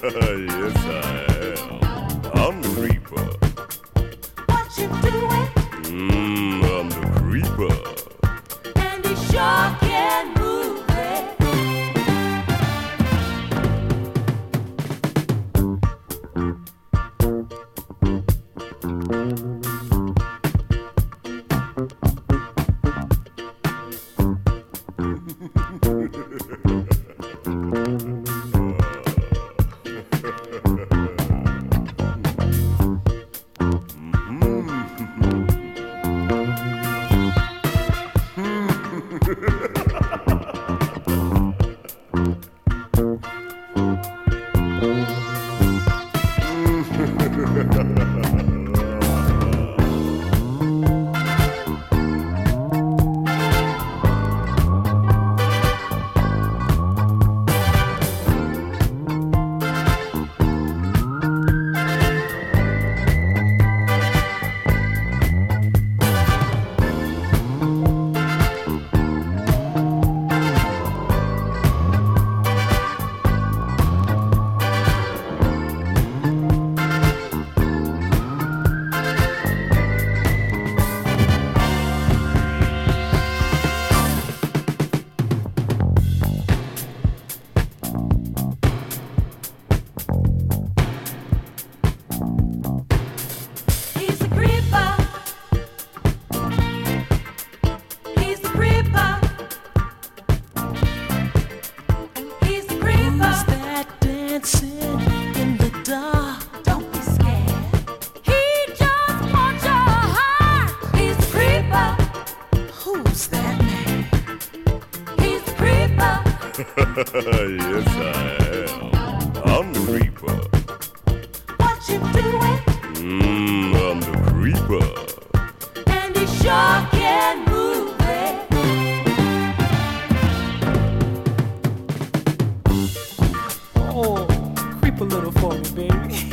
Yes, I am. I'm the Reaper. What you doing? I'm the Creeper. And he sure can move it. He's the creeper. He's the creeper. He's the creeper. Who's that dancing in the dark? Don't be scared. He just wants your heart. He's the creeper. Who's that man? He's the creeper. Yes, I am. I'm the Reaper. What you doing? I'm the Creeper. And he sure can move it. Oh, creep a little for me, baby.